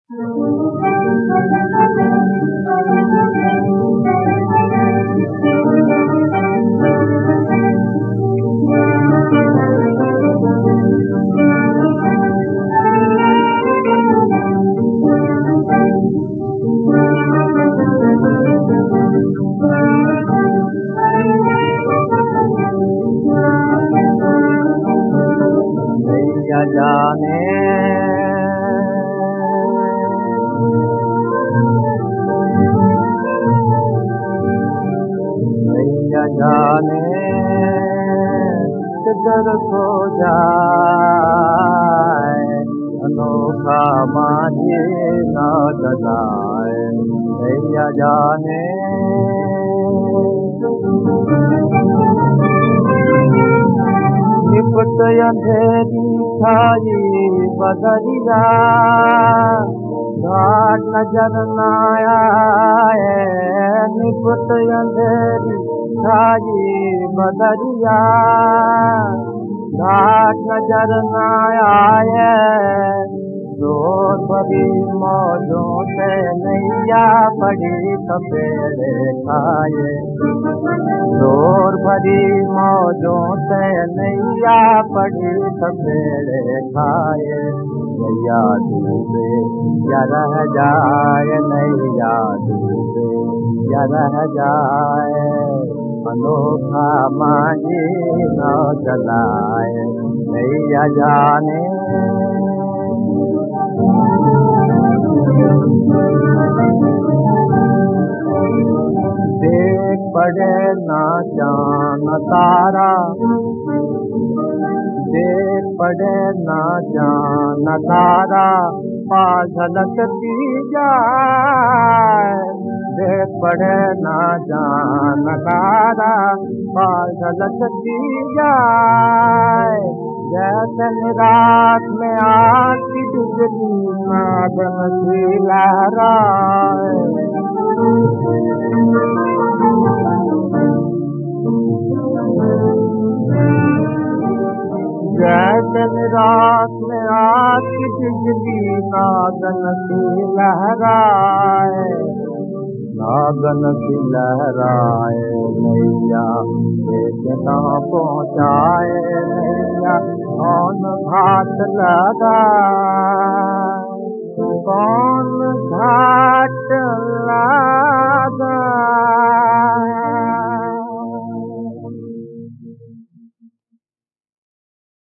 नैया जाने नैया जाने किधर खो जाए, अनोखा माझी ना जलाए। नैया जाने निपट अंधेरी छाई बदरिया, घाट नजर न आए। निपट अंधेरी छाई बदरिया, घाट नजर न आए। जोर भरी मौजों से नैया पड़ी सपेड़े खाए। जोर भरी मौजों से नैया पड़ी सपेड़े खाए। नैया डूबे या रह जाए, नैया डूबे या रह जाए। अनोखा माझी नाव चलाए, नैया जाने देख पड़े ना चांद तारा, देख पड़े ना चांद तारा, पास झलकती जाए। देख पड़े ना चांद तारा, पास झलकती जाए। जैसे रात में आती बिजली नादन की लहराए। जैसे रात में आती बिजली नादन की लहराए। नागन की लहराए नैया देखना पहुँचाए। नैया कौन घाट लगा, कौन घाट लगा।